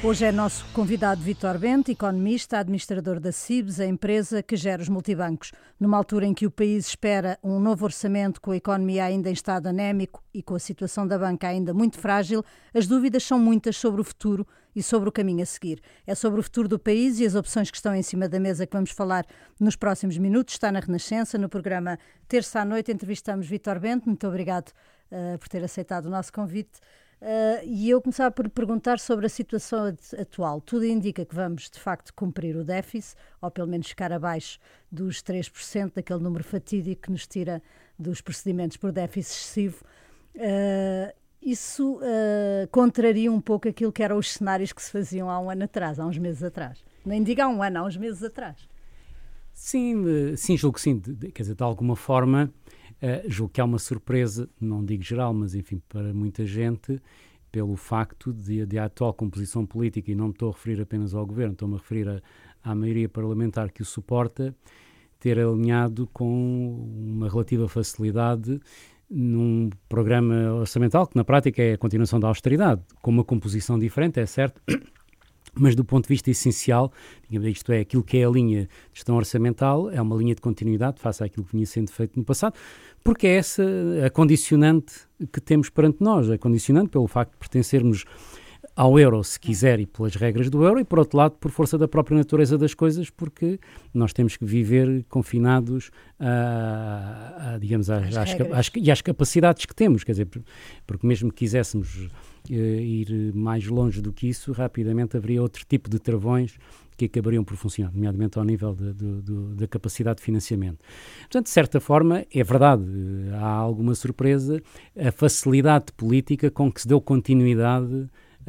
Hoje é nosso convidado Vítor Bento, economista, administrador da CIBS, a empresa que gera os multibancos. Numa altura em que o país espera um novo orçamento, com a economia ainda em estado anémico e com a situação da banca ainda muito frágil, as dúvidas são muitas sobre o futuro e sobre o caminho a seguir. É sobre o futuro do país e as opções que estão em cima da mesa que vamos falar nos próximos minutos. Está na Renascença, no programa Terça à Noite, entrevistamos Vítor Bento. Muito obrigado por ter aceitado o nosso convite. E eu começava por perguntar sobre a situação atual. Tudo indica que vamos, de facto, cumprir o déficit, ou pelo menos ficar abaixo dos 3%, daquele número fatídico que nos tira dos procedimentos por déficit excessivo. Isso contraria um pouco aquilo que eram os cenários que se faziam há um ano atrás, há uns meses atrás. Nem digo há um ano, há uns meses atrás. Sim, julgo que sim. Quer dizer, de alguma forma, julgo que há uma surpresa, não digo geral, mas enfim, para muita gente, pelo facto de a atual composição política, e não me estou a referir apenas ao governo, estou-me a referir à maioria parlamentar que o suporta, ter alinhado com uma relativa facilidade num programa orçamental que na prática é a continuação da austeridade, com uma composição diferente, é certo, mas do ponto de vista essencial, isto é, aquilo que é a linha de gestão orçamental, é uma linha de continuidade face àquilo que vinha sendo feito no passado, porque é essa a condicionante que temos perante nós, a condicionante pelo facto de pertencermos ao euro, se quiser, e pelas regras do euro, e por outro lado, por força da própria natureza das coisas, porque nós temos que viver confinados às capacidades que temos, quer dizer, porque mesmo que quiséssemos ir mais longe do que isso, rapidamente haveria outro tipo de travões que acabariam por funcionar, nomeadamente ao nível da capacidade de financiamento. Portanto, de certa forma, é verdade, há alguma surpresa, a facilidade política com que se deu continuidade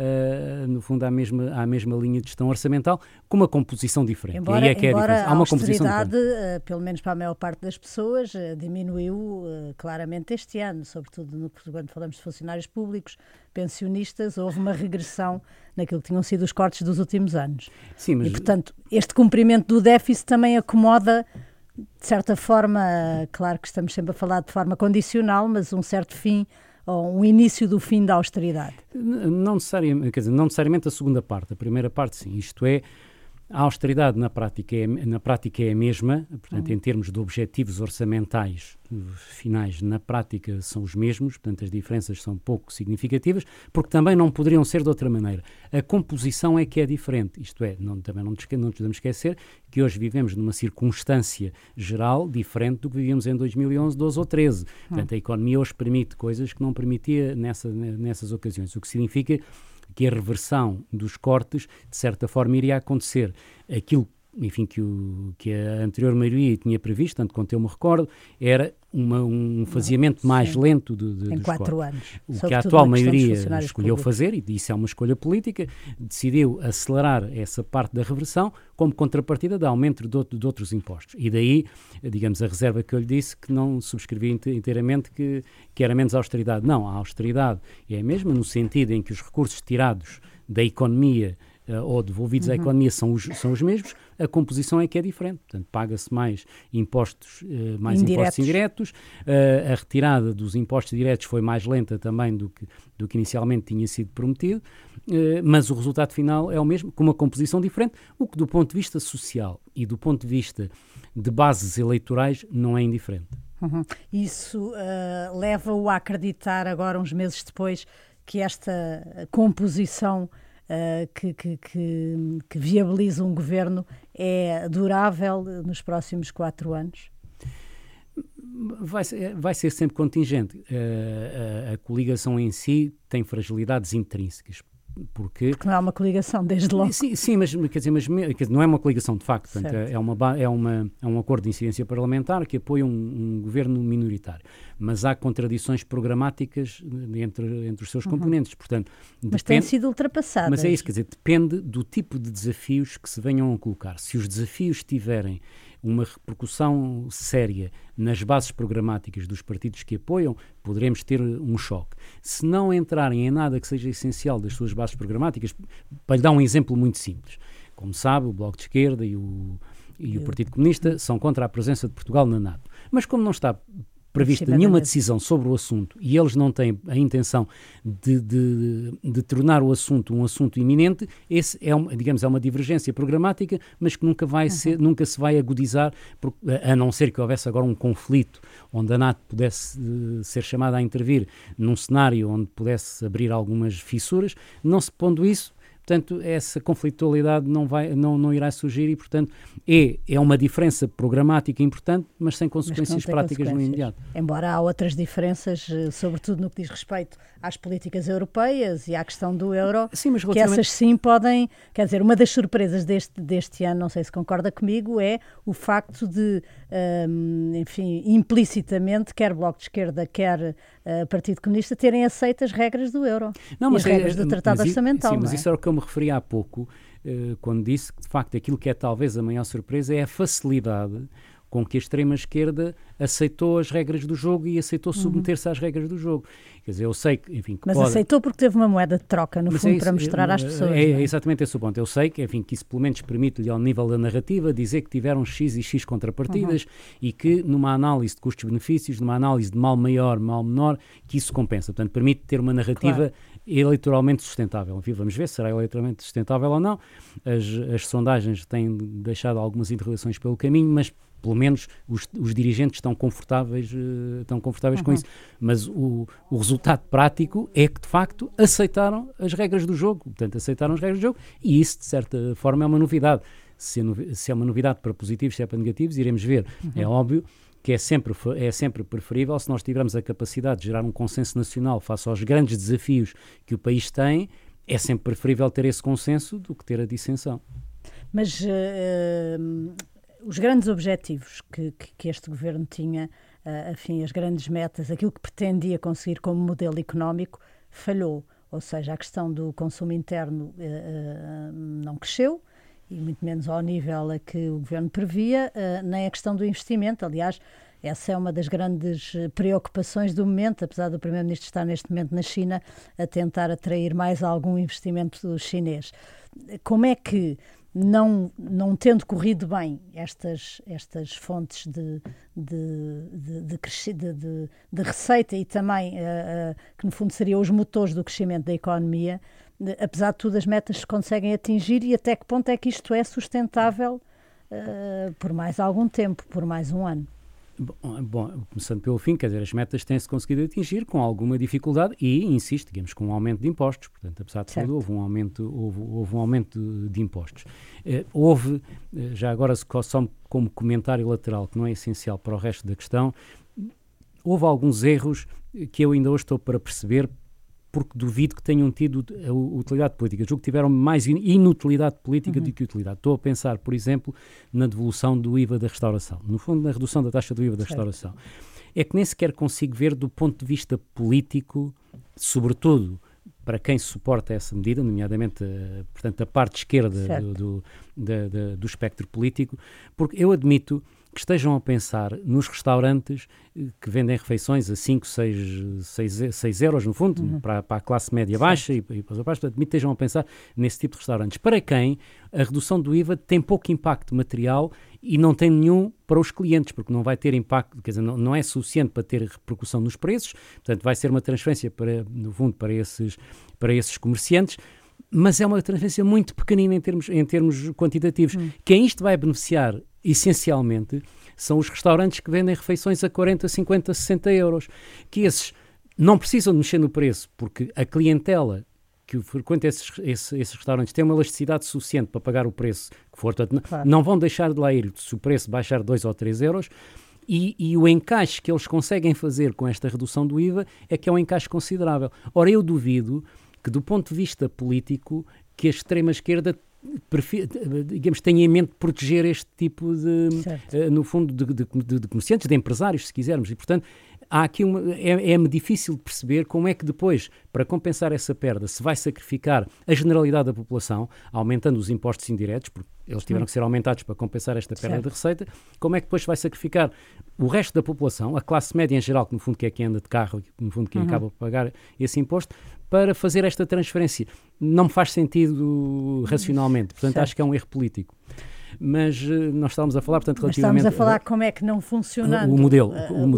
no fundo à mesma linha de gestão orçamental, com uma composição diferente. Embora, e aí é que embora há uma austeridade, pelo menos para a maior parte das pessoas, diminuiu claramente este ano, sobretudo quando falamos de funcionários públicos, pensionistas, houve uma regressão naquilo que tinham sido os cortes dos últimos anos. Sim, mas... E, portanto, este cumprimento do déficit também acomoda, de certa forma, claro que estamos sempre a falar de forma condicional, mas um certo fim, ou um início do fim da austeridade? Não necessariamente a segunda parte. A primeira parte, sim. Isto é, a austeridade na prática é a mesma, portanto, em termos de objetivos orçamentais finais, na prática são os mesmos, portanto, as diferenças são pouco significativas, porque também não poderiam ser de outra maneira. A composição é que é diferente, isto é, também não nos devemos esquecer que hoje vivemos numa circunstância geral diferente do que vivíamos em 2011, 12 ou 13. Portanto, a economia hoje permite coisas que não permitia nessas ocasiões, o que significa que a reversão dos cortes, de certa forma, iria acontecer. Aquilo, enfim, que a anterior maioria tinha previsto, tanto quanto eu me recordo, era um faseamento mais lento dos 4 cortes. anos. O que a atual maioria escolheu fazer, e isso é uma escolha política, decidiu acelerar essa parte da reversão como contrapartida de aumento de outros impostos. E daí, digamos, a reserva que eu lhe disse, que não subscrevi inteiramente, que era menos austeridade. Não, a austeridade é a mesma, no sentido em que os recursos tirados da economia ou devolvidos à economia são os mesmos, a composição é que é diferente. Portanto, paga-se mais impostos indiretos, a retirada dos impostos diretos foi mais lenta também do que inicialmente tinha sido prometido, mas o resultado final é o mesmo, com uma composição diferente, o que do ponto de vista social e do ponto de vista de bases eleitorais não é indiferente. Isso leva-o a acreditar agora, uns meses depois, que esta composição que viabiliza um governo é durável nos próximos 4 anos? Vai ser sempre contingente. A coligação em si tem fragilidades intrínsecas. Porque não é uma coligação, desde logo. Sim, mas não é uma coligação de facto. Portanto, é um acordo de incidência parlamentar que apoia um governo minoritário. Mas há contradições programáticas entre os seus componentes. Portanto, mas têm sido ultrapassadas. Mas é isso, quer dizer, depende do tipo de desafios que se venham a colocar. Se os desafios tiverem uma repercussão séria nas bases programáticas dos partidos que apoiam, poderemos ter um choque. Se não entrarem em nada que seja essencial das suas bases programáticas, para lhe dar um exemplo muito simples, como sabe, o Bloco de Esquerda e o Partido Comunista são contra a presença de Portugal na NATO. Mas como não está prevista nenhuma decisão sobre o assunto e eles não têm a intenção de tornar o assunto um assunto iminente, esse é uma divergência programática, mas que nunca se vai agudizar, a não ser que houvesse agora um conflito onde a NATO pudesse ser chamada a intervir num cenário onde pudesse abrir algumas fissuras. Não se pondo isso, portanto, essa conflitualidade não irá surgir e, portanto, é uma diferença programática importante, mas sem consequências práticas no imediato. Embora há outras diferenças, sobretudo no que diz respeito às políticas europeias e à questão do euro, sim, mas que essas sim podem... Quer dizer, uma das surpresas deste ano, não sei se concorda comigo, é o facto de, enfim, implicitamente, quer Bloco de Esquerda, quer Partido Comunista, terem aceito as regras do euro e as regras do Tratado Orçamental. Sim, mas isso era o que eu me referi há pouco, quando disse que, de facto, aquilo que é talvez a maior surpresa é a facilidade com que a extrema-esquerda aceitou as regras do jogo e aceitou submeter-se às regras do jogo. Quer dizer, eu sei que, enfim... Mas aceitou porque teve uma moeda de troca, no fundo, para mostrar às pessoas. É exatamente esse o ponto. Eu sei que, enfim, que isso pelo menos permite-lhe, ao nível da narrativa, dizer que tiveram X e X contrapartidas e que, numa análise de custos-benefícios, numa análise de mal maior, mal menor, que isso compensa. Portanto, permite ter uma narrativa eleitoralmente sustentável. Enfim, vamos ver se será eleitoralmente sustentável ou não. As sondagens têm deixado algumas interrogações pelo caminho, mas pelo menos os dirigentes estão confortáveis com isso. Mas o resultado prático é que, de facto, aceitaram as regras do jogo. Portanto, aceitaram as regras do jogo e isso, de certa forma, é uma novidade. Se é uma novidade para positivos, se é para negativos, iremos ver. É óbvio que é sempre preferível, se nós tivermos a capacidade de gerar um consenso nacional face aos grandes desafios que o país tem, é sempre preferível ter esse consenso do que ter a dissensão. Mas... os grandes objetivos que este governo tinha, enfim, as grandes metas, aquilo que pretendia conseguir como modelo económico, falhou. Ou seja, a questão do consumo interno não cresceu, e muito menos ao nível a que o governo previa, nem a questão do investimento. Aliás, essa é uma das grandes preocupações do momento, apesar do Primeiro-Ministro estar neste momento na China a tentar atrair mais algum investimento chinês. Como é que, não tendo corrido bem estas fontes de receita e também que no fundo seriam os motores do crescimento da economia, apesar de tudo as metas se conseguem atingir, e até que ponto é que isto é sustentável por mais algum tempo, por mais um ano? Bom, começando pelo fim, quer dizer, as metas têm-se conseguido atingir com alguma dificuldade e, insisto, digamos, com um aumento de impostos. Portanto, apesar de tudo, houve um aumento de impostos. Já agora, só como comentário lateral, que não é essencial para o resto da questão, houve alguns erros que eu ainda hoje estou para perceber, porque duvido que tenham tido utilidade política. Julgo que tiveram mais inutilidade política do que utilidade. Estou a pensar, por exemplo, na devolução do IVA da restauração. No fundo, na redução da taxa do IVA da restauração. É que nem sequer consigo ver do ponto de vista político, sobretudo para quem suporta essa medida, nomeadamente, portanto, a parte esquerda do espectro político, porque eu admito que estejam a pensar nos restaurantes que vendem refeições a 5, 6 euros, no fundo, para a classe média baixa e para os abaixo, portanto, estejam a pensar nesse tipo de restaurantes. Para quem a redução do IVA tem pouco impacto material e não tem nenhum para os clientes, porque não vai ter impacto, quer dizer, não é suficiente para ter repercussão nos preços, portanto, vai ser uma transferência, no fundo, para esses comerciantes, mas é uma transferência muito pequenina em termos quantitativos. Quem isto vai beneficiar, essencialmente, são os restaurantes que vendem refeições a 40, 50, 60 euros, que esses não precisam de mexer no preço, porque a clientela que frequenta esses restaurantes tem uma elasticidade suficiente para pagar o preço que for, portanto, não vão deixar de lá ir se o preço baixar 2 ou 3 euros, e o encaixe que eles conseguem fazer com esta redução do IVA é que é um encaixe considerável. Ora, eu duvido que, do ponto de vista político, que a extrema-esquerda digamos, tenha em mente proteger este tipo no fundo, de comerciantes, de empresários, se quisermos, e, portanto, há aqui é-me difícil de perceber como é que depois, para compensar essa perda, se vai sacrificar a generalidade da população, aumentando os impostos indiretos, porque eles tiveram que ser aumentados para compensar esta perda de receita, como é que depois vai sacrificar o resto da população, a classe média em geral, que no fundo que é quem anda de carro, que no fundo quem acaba por pagar esse imposto, para fazer esta transferência. Não me faz sentido racionalmente, portanto acho que é um erro político. mas nós estávamos a falar, portanto, relativamente... Estamos a falar como é que não funcionando o modelo.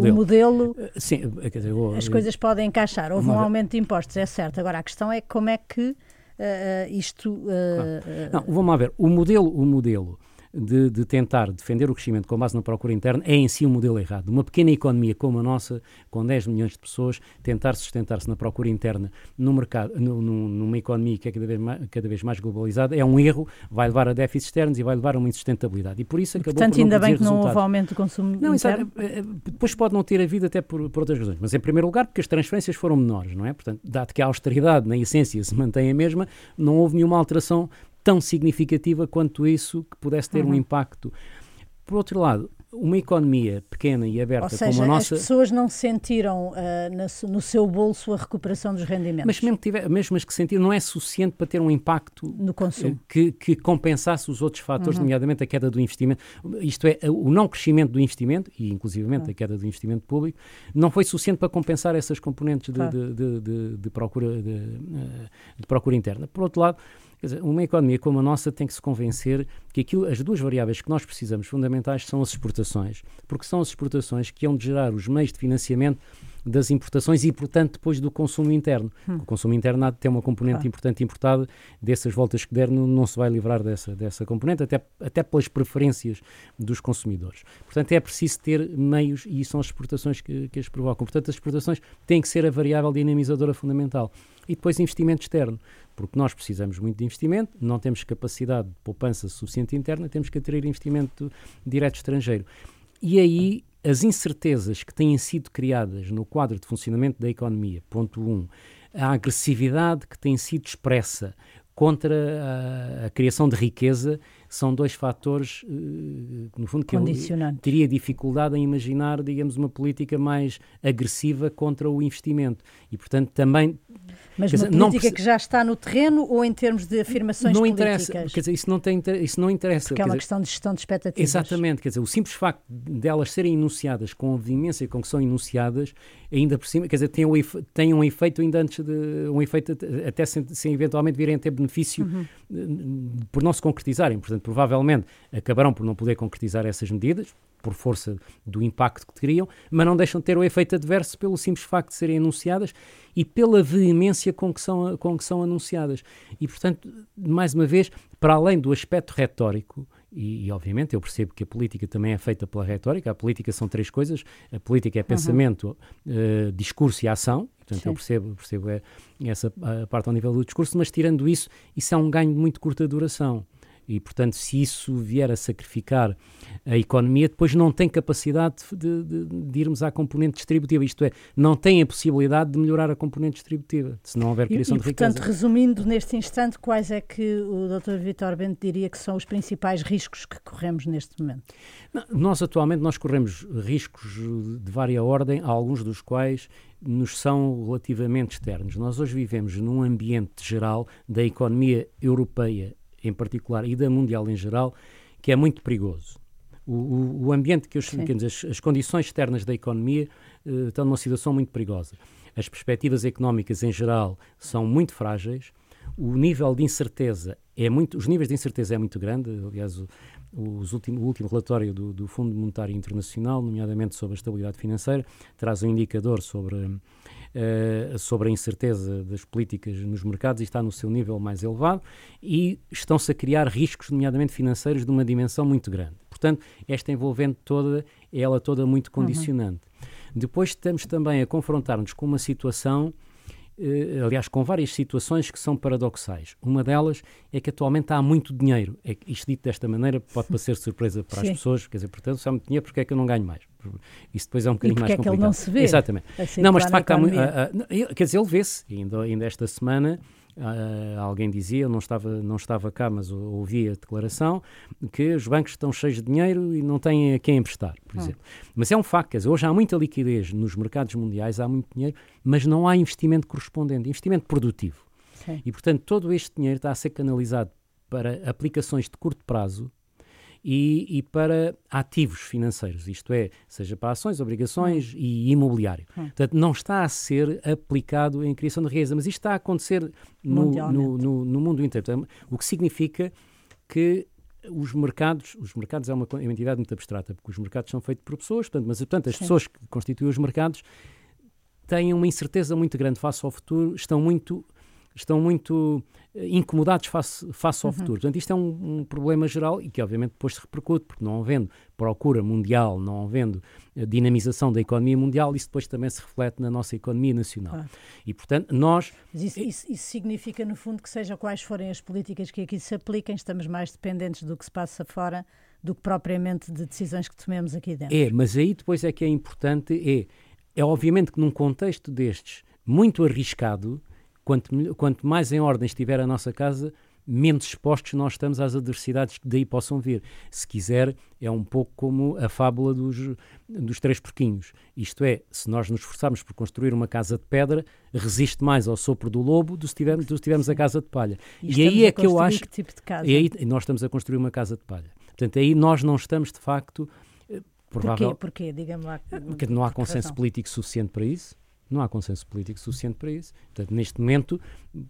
Sim, quer dizer, as coisas podem encaixar. Houve um aumento de impostos, é certo. Agora, a questão é como é que isto... Não, vamos lá ver. O modelo de tentar defender o crescimento com base na procura interna é em si um modelo errado. Uma pequena economia como a nossa, com 10 milhões de pessoas, tentar sustentar-se na procura interna no mercado, numa economia que é cada vez mais globalizada, é um erro, vai levar a déficits externos e vai levar a uma insustentabilidade. E por isso acabou Portanto, por não ainda bem que resultados. não houve aumento do consumo interno. Depois pode não ter havido até por outras razões. Mas, em primeiro lugar, porque as transferências foram menores, não é? Portanto, dado que a austeridade, na essência, se mantém a mesma, não houve nenhuma alteração tão significativa quanto isso que pudesse ter um impacto. Por outro lado, uma economia pequena e aberta, ou seja, como a nossa... as pessoas não sentiram no seu bolso a recuperação dos rendimentos. Mas mesmo as que sentiram, não é suficiente para ter um impacto no consumo que compensasse os outros fatores, nomeadamente a queda do investimento. Isto é, o não crescimento do investimento, e inclusivamente a queda do investimento público, não foi suficiente para compensar essas componentes de procura interna. Por outro lado, quer dizer, uma economia como a nossa tem que se convencer que as duas variáveis que nós precisamos fundamentais são as exportações, porque são as exportações que hão de gerar os meios de financiamento das importações e, portanto, depois do consumo interno. O consumo interno há de ter uma componente importante importada, dessas voltas que der, não se vai livrar dessa componente, até pelas preferências dos consumidores. Portanto, é preciso ter meios, e são as exportações que as provocam. Portanto, as exportações têm que ser a variável dinamizadora fundamental. E depois investimento externo, porque nós precisamos muito de investimento, não temos capacidade de poupança suficiente interna, temos que atrair investimento direto estrangeiro. E aí as incertezas que têm sido criadas no quadro de funcionamento da economia, ponto 1, a agressividade que tem sido expressa contra a criação de riqueza, são dois fatores, no fundo, que eu teria dificuldade em imaginar, digamos, uma política mais agressiva contra o investimento. E, portanto, também... Mas uma política que já está no terreno ou em termos de afirmações políticas? Interessa, quer dizer, isso não interessa. Porque é uma questão de gestão de expectativas. Exatamente, quer dizer, o simples facto delas serem enunciadas com a veemência com que são enunciadas, ainda por cima, quer dizer, tem um efeito ainda antes de... um efeito até sem eventualmente virem a ter benefício por não se concretizarem. Portanto, provavelmente acabarão por não poder concretizar essas medidas, por força do impacto que teriam, mas não deixam de ter o efeito adverso pelo simples facto de serem anunciadas e pela veemência com que são anunciadas. E, portanto, mais uma vez, para além do aspecto retórico, e obviamente eu percebo que a política também é feita pela retórica, a política são três coisas, a política é pensamento, discurso e ação. Portanto, eu percebo essa parte ao nível do discurso, mas tirando isso é um ganho de muito curta duração. E, portanto, se isso vier a sacrificar a economia, depois não tem capacidade de irmos à componente distributiva. Isto é, não tem a possibilidade de melhorar a componente distributiva, se não houver criação de riqueza. Portanto, resumindo neste instante, quais é que o Dr. Vítor Bento diria que são os principais riscos que corremos neste momento? Nós corremos riscos de vária ordem, alguns dos quais nos são relativamente externos. Nós hoje vivemos num ambiente geral da economia europeia em particular e da mundial em geral, que é muito perigoso. O ambiente as condições externas da economia estão numa situação muito perigosa. As perspectivas económicas em geral são muito frágeis, o nível de incerteza os níveis de incerteza é muito grande. Aliás, o último relatório do Fundo Monetário Internacional, nomeadamente sobre a estabilidade financeira, traz um indicador sobre a incerteza das políticas nos mercados e está no seu nível mais elevado e estão-se a criar riscos, nomeadamente financeiros, de uma dimensão muito grande. Portanto, esta envolvente toda, ela toda muito condicionante. Depois estamos também a confrontar-nos com uma situação, aliás, com várias situações que são paradoxais. Uma delas é que atualmente há muito dinheiro. Isto dito desta maneira pode parecer surpresa para as pessoas, quer dizer, portanto, se há muito dinheiro, porque é que eu não ganho mais? Isso depois é um bocadinho mais complicado. É que ele não se vê. Exatamente. Não, mas de facto há muito... quer dizer, ele vê-se. Ainda esta semana... alguém dizia, não estava cá, mas ouvi a declaração, que os bancos estão cheios de dinheiro e não têm a quem emprestar, por exemplo. Mas é um facto, quer dizer, hoje há muita liquidez nos mercados mundiais, há muito dinheiro, mas não há investimento correspondente, investimento produtivo. Sim. E, portanto, todo este dinheiro está a ser canalizado para aplicações de curto prazo e para ativos financeiros, isto é, seja para ações, obrigações e imobiliário. Portanto, não está a ser aplicado em criação de riqueza, mas isto está a acontecer no mundo inteiro. Portanto, o que significa que os mercados é uma entidade muito abstrata, porque os mercados são feitos por pessoas, portanto as pessoas que constituem os mercados têm uma incerteza muito grande face ao futuro, estão muito incomodados face ao futuro. Portanto, isto é um problema geral e que obviamente depois se repercute, porque não havendo procura mundial, não havendo dinamização da economia mundial, isso depois também se reflete na nossa economia nacional. Claro. E, portanto, nós... Mas isso significa, no fundo, que seja quais forem as políticas que aqui se apliquem, estamos mais dependentes do que se passa fora do que propriamente de decisões que tomemos aqui dentro. Mas aí depois é que é importante, é obviamente que num contexto destes muito arriscado, quanto mais em ordem estiver a nossa casa, menos expostos nós estamos às adversidades que daí possam vir. Se quiser, é um pouco como a fábula dos três porquinhos. Isto é, se nós nos esforçarmos por construir uma casa de pedra, resiste mais ao sopro do lobo do que se tivermos a casa de palha. E aí é que eu acho... Que tipo de casa? E aí nós estamos a construir uma casa de palha. Portanto, aí nós não estamos, de facto... Porquê? Diga-me lá. Porque não há consenso político suficiente para isso. Não há consenso político suficiente para isso. Portanto, neste momento,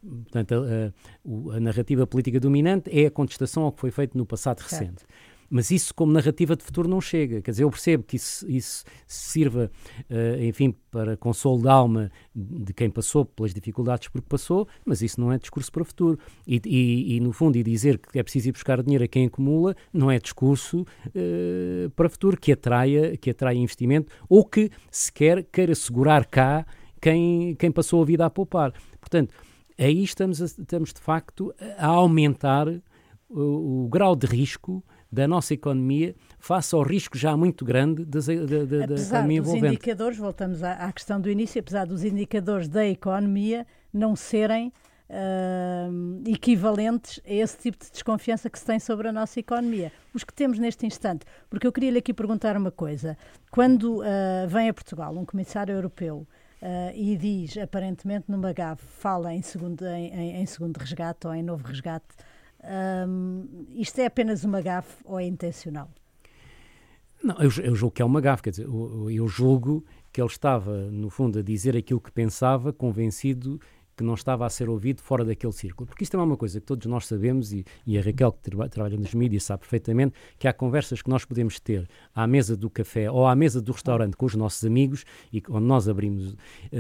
a narrativa política dominante é a contestação ao que foi feito no passado recente. Mas isso, como narrativa de futuro, não chega. Quer dizer, eu percebo que isso sirva, enfim, para consolo da alma de quem passou pelas dificuldades por que passou, mas isso não é discurso para o futuro. E no fundo, dizer que é preciso ir buscar dinheiro a quem acumula, não é discurso para o futuro, que atraia investimento ou que sequer queira segurar cá quem passou a vida a poupar. Portanto, aí estamos de facto a aumentar o grau de risco da nossa economia face ao risco já muito grande da economia envolvente. Apesar dos indicadores, voltamos à questão do início, apesar dos indicadores da economia não serem equivalentes a esse tipo de desconfiança que se tem sobre a nossa economia. Os que temos neste instante. Porque eu queria lhe aqui perguntar uma coisa. Quando vem a Portugal um comissário europeu e diz, aparentemente numa gafe, fala em segundo resgate ou em novo resgate, isto é apenas uma gafe ou é intencional? Não, eu julgo que é uma gafe, quer dizer, eu julgo que ele estava, no fundo, a dizer aquilo que pensava, convencido que não estava a ser ouvido fora daquele círculo. Porque isto é uma coisa que todos nós sabemos, e a Raquel, que trabalha nos mídias, sabe perfeitamente, que há conversas que nós podemos ter à mesa do café ou à mesa do restaurante com os nossos amigos, e onde nós abrimos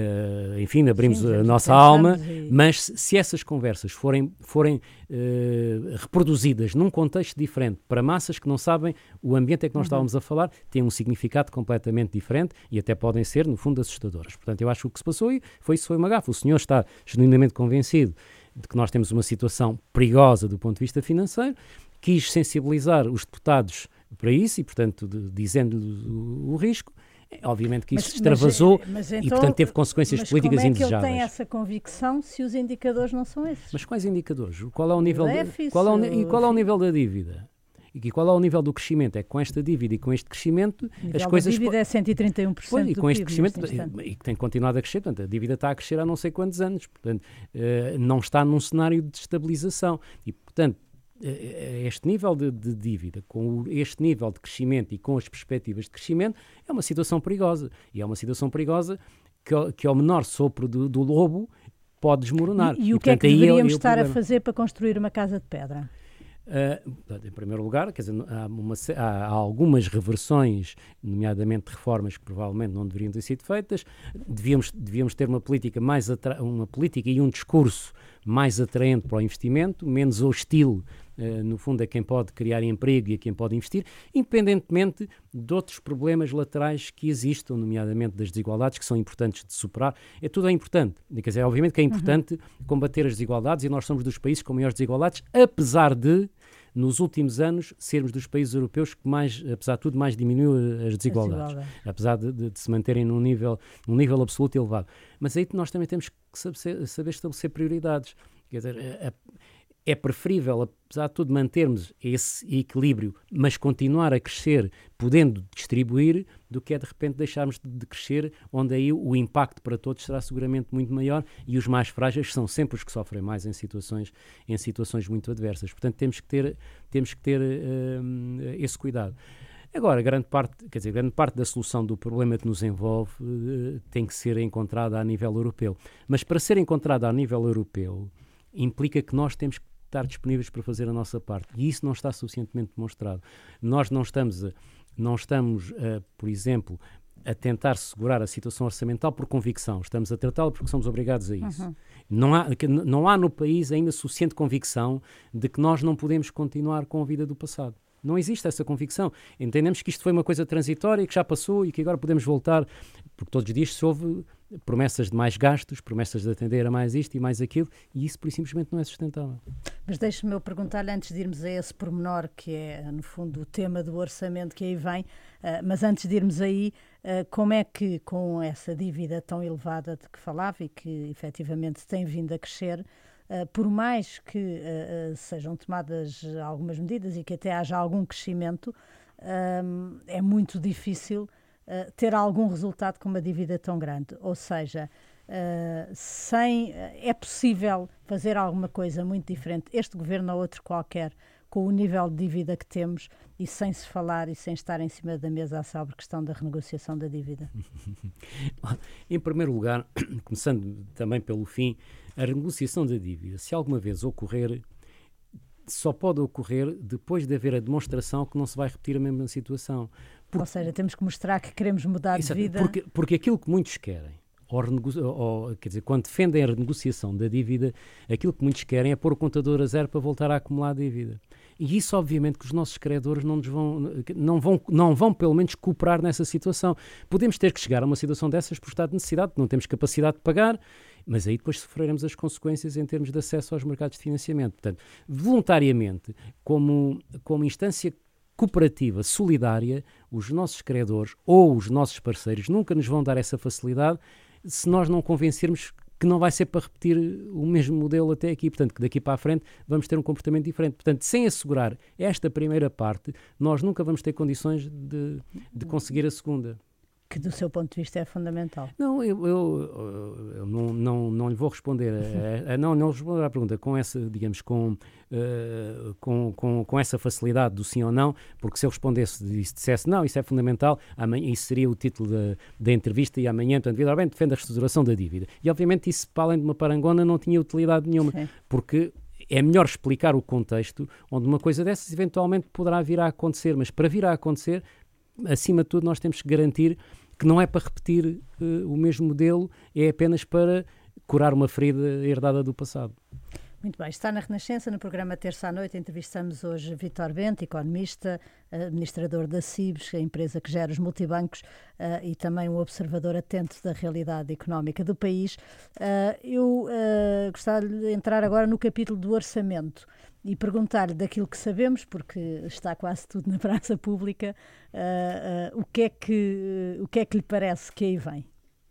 a nossa alma, mas se essas conversas forem reproduzidas num contexto diferente, para massas que não sabem o ambiente é que nós estávamos a falar, têm um significado completamente diferente e até podem ser, no fundo, assustadoras. Portanto, eu acho que o que se passou foi uma gafe. O senhor está genuinamente convencido de que nós temos uma situação perigosa do ponto de vista financeiro, quis sensibilizar os deputados para isso e, portanto, dizendo-lhes o risco. Obviamente que isso extravasou e, portanto, teve consequências políticas indesejáveis. Mas como é que ele tem essa convicção se os indicadores não são esses? Mas quais indicadores? Qual é o nível qual é o nível da dívida? E qual é o nível do crescimento? É que com esta dívida e com este crescimento as coisas... A dívida é 131% pois, e do com PIB, este crescimento, e que tem continuado a crescer, portanto, a dívida está a crescer há não sei quantos anos, portanto, não está num cenário de estabilização. E, portanto, este nível de dívida, com este nível de crescimento e com as perspectivas de crescimento, é uma situação perigosa. E é uma situação perigosa que ao menor sopro do lobo pode desmoronar. E o que é que deveríamos estar a fazer para construir uma casa de pedra? Em primeiro lugar, quer dizer, há algumas reversões, nomeadamente reformas que provavelmente não deveriam ter sido feitas. Devíamos ter uma política e um discurso mais atraente para o investimento, menos hostil, no fundo, a quem pode criar emprego e a quem pode investir, independentemente de outros problemas laterais que existam, nomeadamente das desigualdades, que são importantes de superar. Tudo é importante. Quer dizer, obviamente que é importante combater as desigualdades e nós somos dos países com maiores desigualdades, apesar de, nos últimos anos, sermos dos países europeus que mais, apesar de tudo, mais diminuiu as desigualdades. Apesar de se manterem num nível absoluto elevado. Mas aí nós também temos que saber estabelecer prioridades. Quer dizer, é preferível, apesar de tudo, mantermos esse equilíbrio, mas continuar a crescer, podendo distribuir, do que é de repente deixarmos de crescer, onde aí o impacto para todos será seguramente muito maior e os mais frágeis são sempre os que sofrem mais em situações muito adversas. Portanto, temos que ter esse cuidado. Agora, grande parte da solução do problema que nos envolve tem que ser encontrada a nível europeu. Mas para ser encontrada a nível europeu, implica que nós temos que estar disponíveis para fazer a nossa parte. E isso não está suficientemente demonstrado. Nós não estamos, por exemplo, a tentar segurar a situação orçamental por convicção. Estamos a tratá-la porque somos obrigados a isso. Uhum. Não há no país ainda suficiente convicção de que nós não podemos continuar com a vida do passado. Não existe essa convicção. Entendemos que isto foi uma coisa transitória, que já passou e que agora podemos voltar, porque todos os dias se ouve promessas de mais gastos, promessas de atender a mais isto e mais aquilo, e isso por simplesmente não é sustentável. Mas deixe-me eu perguntar-lhe, antes de irmos a esse pormenor, que é, no fundo, o tema do orçamento que aí vem, mas antes de irmos aí, como é que, com essa dívida tão elevada de que falava e que efetivamente tem vindo a crescer, por mais que sejam tomadas algumas medidas e que até haja algum crescimento, é muito difícil ter algum resultado com uma dívida tão grande. Ou seja, é possível fazer alguma coisa muito diferente, este governo ou outro qualquer, com o nível de dívida que temos e sem se falar e sem estar em cima da mesa a sobre a questão da renegociação da dívida? Em primeiro lugar, começando também pelo fim, a renegociação da dívida, se alguma vez ocorrer, só pode ocorrer depois de haver a demonstração que não se vai repetir a mesma situação. Ou seja, temos que mostrar que queremos mudar de vida. Porque aquilo que muitos querem, quer dizer, quando defendem a renegociação da dívida, aquilo que muitos querem é pôr o contador a zero para voltar a acumular dívida. E isso, obviamente, que os nossos credores não vão pelo menos cooperar nessa situação. Podemos ter que chegar a uma situação dessas por estado de necessidade, não temos capacidade de pagar, mas aí depois sofreremos as consequências em termos de acesso aos mercados de financiamento. Portanto, voluntariamente, como instância cooperativa, solidária, os nossos credores ou os nossos parceiros nunca nos vão dar essa facilidade se nós não convencermos que não vai ser para repetir o mesmo modelo até aqui. Portanto, que daqui para a frente vamos ter um comportamento diferente. Portanto, sem assegurar esta primeira parte, nós nunca vamos ter condições de conseguir a segunda. Que do seu ponto de vista é fundamental. Não, eu não lhe vou responder não vou responder à pergunta com essa, digamos, com essa facilidade do sim ou não, porque se eu respondesse e dissesse não, isso é fundamental, amanhã, isso seria o título da entrevista e amanhã, portanto, Vitor Bento defende a reestruturação da dívida. E obviamente isso, para além de uma parangona, não tinha utilidade nenhuma, sim, porque é melhor explicar o contexto onde uma coisa dessas eventualmente poderá vir a acontecer, mas para vir a acontecer, acima de tudo, nós temos que garantir que não é para repetir o mesmo modelo, é apenas para curar uma ferida herdada do passado. Muito bem, está na Renascença, no programa Terça à Noite, entrevistamos hoje Vítor Bento, economista, administrador da CIBS, a empresa que gera os multibancos, e também um observador atento da realidade económica do país. Eu gostava de entrar agora no capítulo do orçamento e perguntar-lhe daquilo que sabemos, porque está quase tudo na praça pública, o que é que lhe parece que aí vem?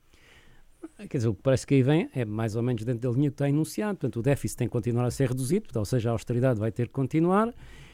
Quer dizer, o que parece que aí vem é mais ou menos dentro da linha que está enunciado. Portanto, o déficit tem que continuar a ser reduzido, portanto, ou seja, a austeridade vai ter que continuar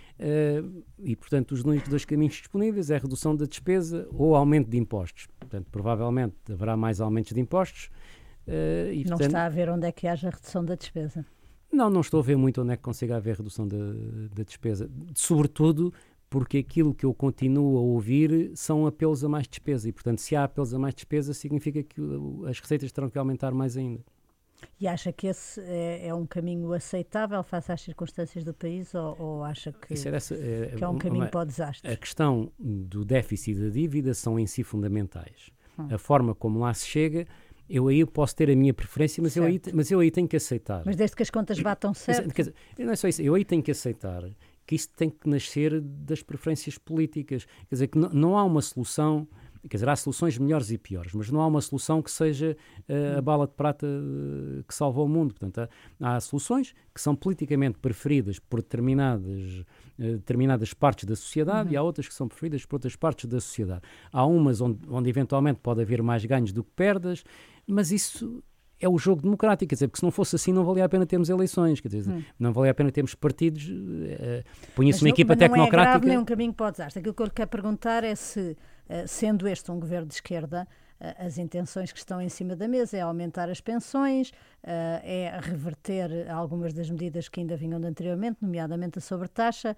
e, portanto, os únicos dois caminhos disponíveis é a redução da despesa ou aumento de impostos. Portanto, provavelmente haverá mais aumentos de impostos. Não, portanto, está a ver onde é que haja redução da despesa? Não estou a ver muito onde é que consiga haver redução da despesa. Sobretudo porque aquilo que eu continuo a ouvir são apelos a mais despesa e, portanto, se há apelos a mais despesa, significa que as receitas terão que aumentar mais ainda. E acha que esse é um caminho aceitável face às circunstâncias do país ou acha que é um caminho para o desastre? A questão do déficit e da dívida são em si fundamentais. A forma como lá se chega, eu aí posso ter a minha preferência, mas eu aí tenho que aceitar. Mas desde que as contas batam certo? Quer dizer, não é só isso, eu aí tenho que aceitar que isso tem que nascer das preferências políticas. Quer dizer, que não há uma solução, quer dizer, há soluções melhores e piores, mas não há uma solução que seja a bala de prata que salva o mundo. Portanto, há soluções que são politicamente preferidas por determinadas partes da sociedade e há outras que são preferidas por outras partes da sociedade. Há umas onde eventualmente pode haver mais ganhos do que perdas, mas isso é o jogo democrático, quer dizer, porque se não fosse assim não valia a pena termos eleições, quer dizer, não valia a pena termos partidos, punha-se uma equipa tecnocrática. Não é grave nem um caminho para o desastre. Aquilo que eu lhe quero perguntar é se, sendo este um governo de esquerda, as intenções que estão em cima da mesa é aumentar as pensões, é reverter algumas das medidas que ainda vinham de anteriormente, nomeadamente a sobretaxa,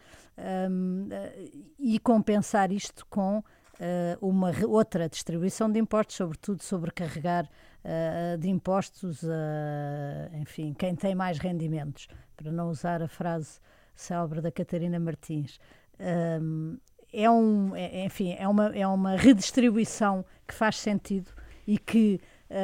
e compensar isto com uma outra distribuição de impostos, sobretudo sobrecarregar de impostos enfim, quem tem mais rendimentos, para não usar a frase célebre da Catarina Martins. Enfim, é uma redistribuição que faz sentido e que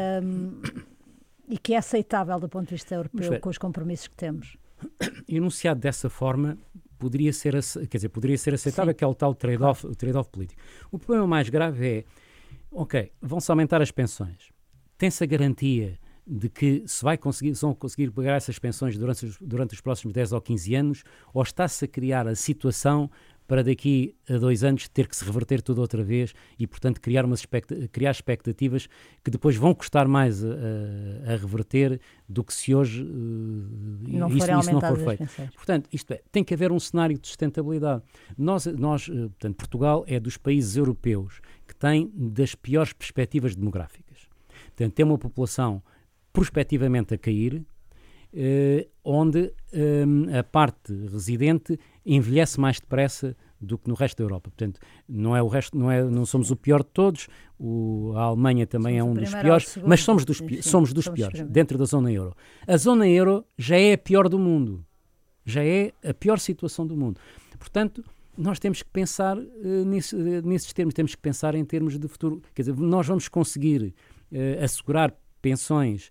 é aceitável do ponto de vista europeu com os compromissos que temos. Enunciado dessa forma, poderia ser aceitável, Sim, que é o tal trade-off, claro. o trade-off político. O problema mais grave é, vão-se aumentar as pensões. Tem-se a garantia de que vão conseguir pagar essas pensões durante os próximos 10 ou 15 anos, ou está-se a criar a situação para daqui a 2 anos ter que se reverter tudo outra vez e, portanto, criar expectativas que depois vão custar mais a reverter do que se hoje isso não for feito. Portanto, tem que haver um cenário de sustentabilidade. Portanto, Portugal é dos países europeus que tem das piores perspectivas demográficas. Portanto, tem uma população prospectivamente a cair, onde a parte residente envelhece mais depressa do que no resto da Europa. Portanto, não somos o pior de todos, a Alemanha também é um dos piores, mas somos dos piores dentro da zona euro. A zona euro já é a pior do mundo, já é a pior situação do mundo. Portanto, nós temos que pensar nesses termos, temos que pensar em termos de futuro. Quer dizer, nós vamos conseguir assegurar pensões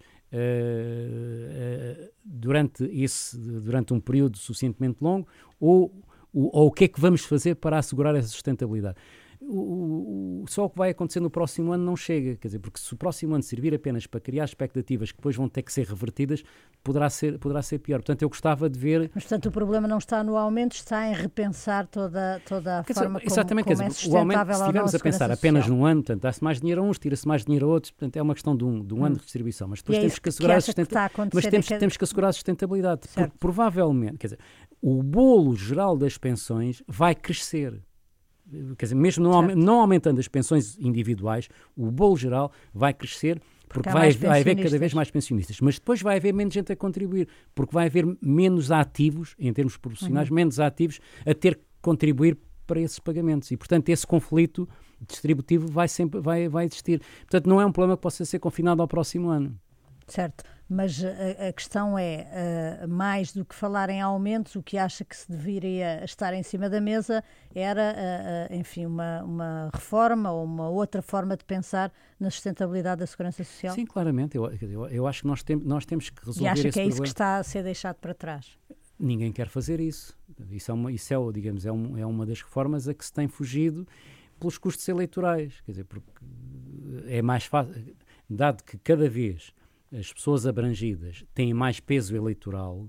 durante um período suficientemente longo, ou o que é que vamos fazer para assegurar essa sustentabilidade? Só o que vai acontecer no próximo ano não chega, quer dizer, porque se o próximo ano servir apenas para criar expectativas que depois vão ter que ser revertidas, poderá ser pior. Portanto, eu gostava de ver... Mas, portanto, o problema não está no aumento, está em repensar toda a forma exatamente, como é sustentável o aumento, se estivermos a pensar apenas num ano, portanto, dá-se mais dinheiro a uns, tira-se mais dinheiro a outros, portanto, é uma questão de um ano de distribuição, mas depois temos que assegurar a sustentabilidade, porque provavelmente, quer dizer, o bolo geral das pensões vai crescer. Quer dizer, mesmo não aumentando as pensões individuais, o bolo geral vai crescer porque vai haver cada vez mais pensionistas. Mas depois vai haver menos gente a contribuir, porque vai haver menos ativos, em termos proporcionais, menos ativos a ter que contribuir para esses pagamentos. E, portanto, esse conflito distributivo vai existir. Portanto, não é um problema que possa ser confinado ao próximo ano. Certo, mas a questão é, mais do que falar em aumentos, o que acha que se deveria estar em cima da mesa era, enfim, uma reforma ou uma outra forma de pensar na sustentabilidade da segurança social? Sim, claramente. Eu acho que nós temos que resolver esse problema. E acha que é isso que está a ser deixado para trás? Ninguém quer fazer isso. Isso é uma das reformas a que se tem fugido pelos custos eleitorais. Quer dizer, porque é mais fácil, dado que cada vez as pessoas abrangidas têm mais peso eleitoral,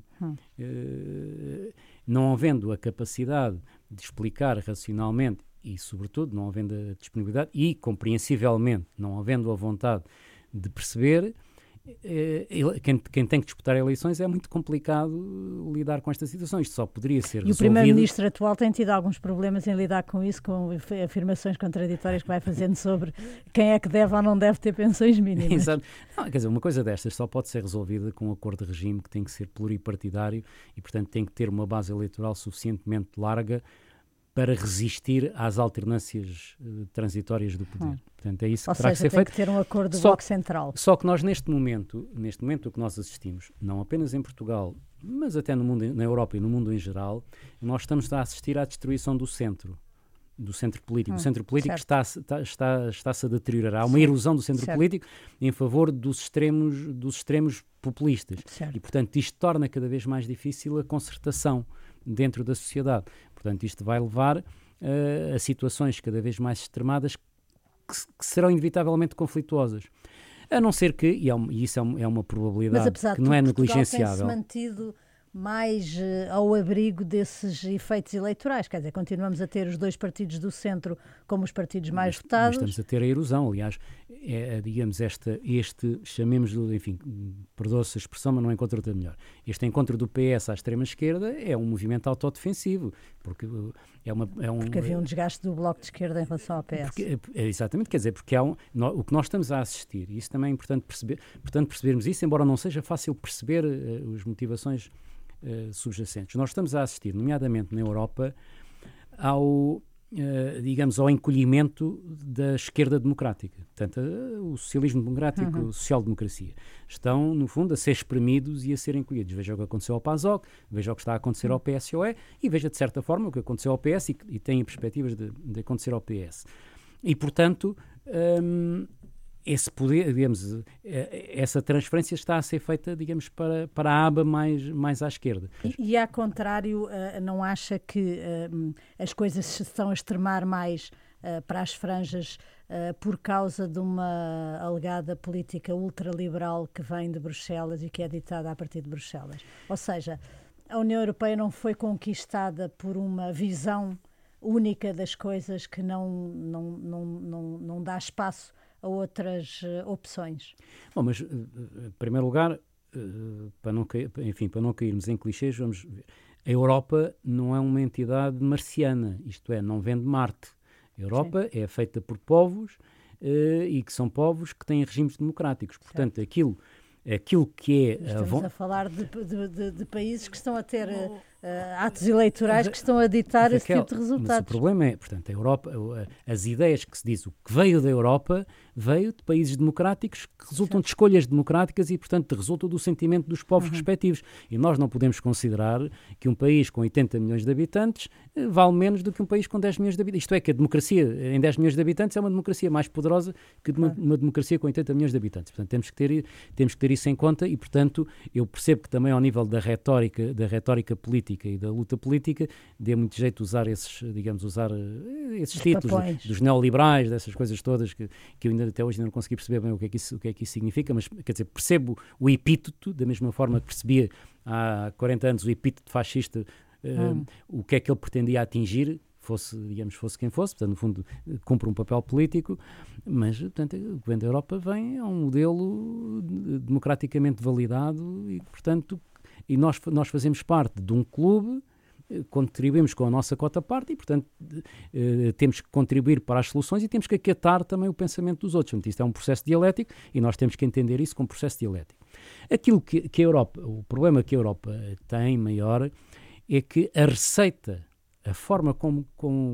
não havendo a capacidade de explicar racionalmente e, sobretudo, não havendo a disponibilidade e, compreensivelmente, não havendo a vontade de perceber, quem tem que disputar eleições é muito complicado lidar com esta situação. Isto só poderia ser resolvido. E o Primeiro-Ministro atual tem tido alguns problemas em lidar com isso, com afirmações contraditórias que vai fazendo sobre quem é que deve ou não deve ter pensões mínimas. Exato. Não, quer dizer, uma coisa destas só pode ser resolvida com um acordo de regime que tem que ser pluripartidário e, portanto, tem que ter uma base eleitoral suficientemente larga para resistir às alternâncias transitórias do poder. Portanto, é isso que terá que ser feito. Ou seja, tem que ter um acordo do Bloco Central. Só que nós, neste momento, o que nós assistimos, não apenas em Portugal, mas até no mundo, na Europa e no mundo em geral, nós estamos a assistir à destruição do centro político. O centro político está-se a deteriorar. Há uma erosão do centro político em favor dos extremos populistas. Certo. E, portanto, isto torna cada vez mais difícil a concertação dentro da sociedade. Portanto, isto vai levar a situações cada vez mais extremadas que serão inevitavelmente conflituosas. A não ser que, e isso é uma probabilidade que não é negligenciável. Mas tem-se mantido mais ao abrigo desses efeitos eleitorais, quer dizer, continuamos a ter os dois partidos do centro como os partidos mais votados. Mas estamos a ter a erosão, aliás, digamos, chamemos-lhe, enfim, perdoa-se a expressão, mas não encontro outra melhor. Este encontro do PS à extrema-esquerda é um movimento autodefensivo, porque porque havia um desgaste do Bloco de Esquerda em relação ao PS. Exatamente, quer dizer, porque o que nós estamos a assistir, e isso também é importante percebermos isso, embora não seja fácil perceber as motivações subjacentes. Nós estamos a assistir, nomeadamente na Europa, digamos, ao encolhimento da esquerda democrática. Portanto, o socialismo democrático, a social-democracia, estão, no fundo, a ser espremidos e a ser encolhidos. Veja o que aconteceu ao PASOK, veja o que está a acontecer ao PSOE e veja, de certa forma, o que aconteceu ao PS e tem perspectivas de acontecer ao PS. E, portanto, esse poder, digamos, essa transferência está a ser feita, digamos, para a aba mais à esquerda. E ao contrário, não acha que as coisas se estão a extremar mais para as franjas por causa de uma alegada política ultraliberal que vem de Bruxelas e que é ditada a partir de Bruxelas? Ou seja, a União Europeia não foi conquistada por uma visão única das coisas que não dá espaço a outras opções. Bom, mas, em primeiro lugar, para não cairmos em clichês, vamos ver. A Europa não é uma entidade marciana, isto é, não vem de Marte. A Europa é feita por povos e que são povos que têm regimes democráticos. Portanto, aquilo que é... Estamos a falar de países que estão a ter atos eleitorais que estão a ditar esse tipo de resultados. Mas o problema é, portanto, a Europa, as ideias que se diz, o que veio da Europa, veio de países democráticos que resultam de escolhas democráticas e, portanto, resultam do sentimento dos povos respectivos. E nós não podemos considerar que um país com 80 milhões de habitantes vale menos do que um país com 10 milhões de habitantes. Isto é, que a democracia em 10 milhões de habitantes é uma democracia mais poderosa que uma democracia com 80 milhões de habitantes. Portanto, temos que ter isso em conta e, portanto, eu percebo que também ao nível da retórica política e da luta política, dê muito jeito usar esses títulos dos neoliberais, dessas coisas todas que eu ainda até hoje não consegui perceber bem o que é que isso significa, mas quer dizer, percebo o epíteto, da mesma forma que percebia há 40 anos o epíteto fascista, o que é que ele pretendia atingir, fosse quem fosse, portanto, no fundo, cumpre um papel político, mas, portanto, o que vem da Europa vem a um modelo democraticamente validado e, portanto, nós fazemos parte de um clube, contribuímos com a nossa cota-parte e, portanto, temos que contribuir para as soluções e temos que acatar também o pensamento dos outros. Portanto, isto é um processo dialético e nós temos que entender isso como processo dialético. Aquilo que a Europa, o problema que a Europa tem maior é que a receita, a forma com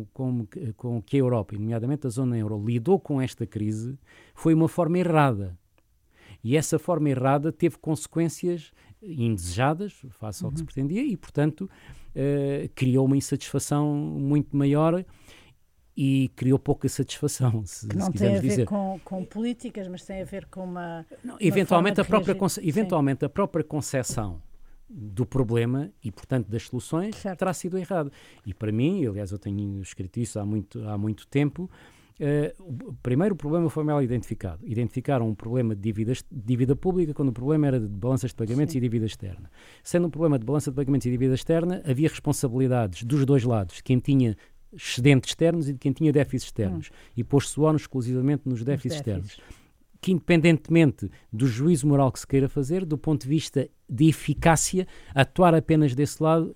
que a Europa, e nomeadamente a zona euro, lidou com esta crise foi uma forma errada. E essa forma errada teve consequências indesejadas, face ao que se pretendia, e, portanto, criou uma insatisfação muito maior e criou pouca satisfação, se não tem a ver dizer. Com políticas, mas tem a ver com eventualmente a própria concepção do problema e, portanto, das soluções terá sido errada. E, para mim, aliás, eu tenho escrito isso há muito tempo, primeiro o problema foi mal identificado. Identificaram um problema de dívida pública quando o problema era de balanças de pagamentos e dívida externa. Sendo um problema de balança de pagamentos e dívida externa, havia responsabilidades dos dois lados, de quem tinha excedentes externos e de quem tinha déficits externos. E pôs-se o ónus exclusivamente nos déficits externos. Que, independentemente do juízo moral que se queira fazer, do ponto de vista de eficácia, atuar apenas desse lado,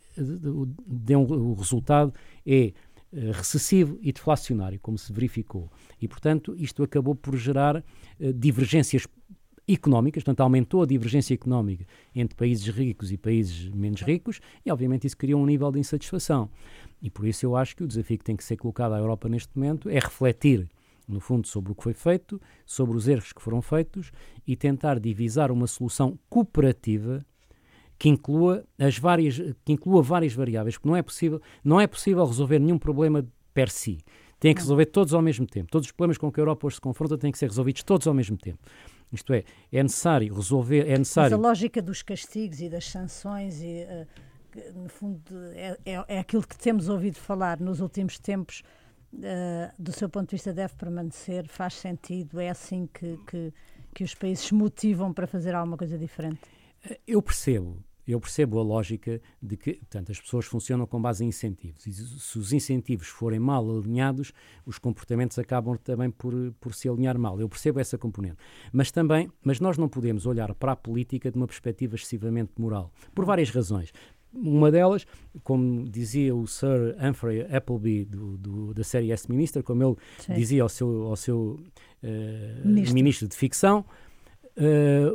o resultado é recessivo e deflacionário, como se verificou. E, portanto, isto acabou por gerar divergências económicas, portanto, aumentou a divergência económica entre países ricos e países menos ricos e, obviamente, isso criou um nível de insatisfação. E, por isso, eu acho que o desafio que tem que ser colocado à Europa neste momento é refletir, no fundo, sobre o que foi feito, sobre os erros que foram feitos e tentar divisar uma solução cooperativa que inclua várias variáveis, porque não é possível resolver nenhum problema per si. Tem que resolver todos ao mesmo tempo. Todos os problemas com que a Europa hoje se confronta têm que ser resolvidos todos ao mesmo tempo. Isto é necessário resolver... Mas a lógica dos castigos e das sanções, no fundo, é aquilo que temos ouvido falar nos últimos tempos, do seu ponto de vista deve permanecer, faz sentido, é assim que os países se motivam para fazer alguma coisa diferente? Eu percebo a lógica de que, portanto, as pessoas funcionam com base em incentivos e se os incentivos forem mal alinhados, os comportamentos acabam também por se alinhar mal. Eu percebo essa componente. Mas nós não podemos olhar para a política de uma perspectiva excessivamente moral, por várias razões. Uma delas, como dizia o Sir Humphrey Appleby da série Yes Minister, como ele dizia ao seu ministro de ficção,